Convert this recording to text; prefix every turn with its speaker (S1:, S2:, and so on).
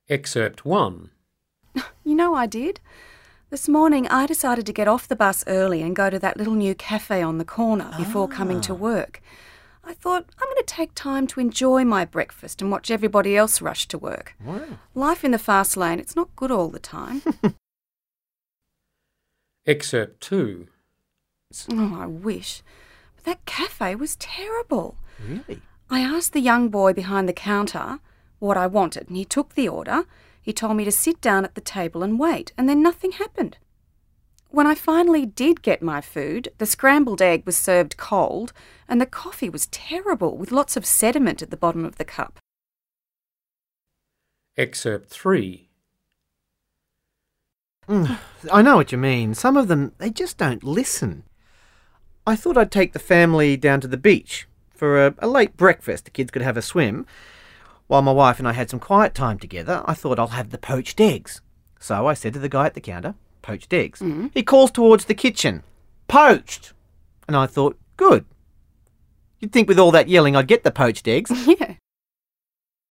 S1: Excerpt 1.
S2: You know I did. This morning I decided to get off the bus early and go to that little new cafe on the corner before coming to work. I thought, I'm going to take time to enjoy my breakfast and watch everybody else rush to work.
S1: Wow.
S2: Life in the fast lane, it's not good all the time.
S1: Excerpt 2.
S2: Oh, I wish. But that cafe was terrible.
S3: Really?
S2: I asked the young boy behind the counter what I wanted, and he took the order. He told me to sit down at the table and wait, and then nothing happened. When I finally did get my food, the scrambled egg was served cold, and the coffee was terrible, with lots of sediment at the bottom of the cup.
S1: Excerpt 3.
S3: I know what you mean. Some of them, they just don't listen. I thought I'd take the family down to the beach for a late breakfast. The kids could have a swim. While my wife and I had some quiet time together, I thought I'll have the poached eggs. So I said to the guy at the counter, poached eggs. He calls towards the kitchen, poached. And I thought, good. You'd think with all that yelling I'd get the poached eggs.
S2: Yeah.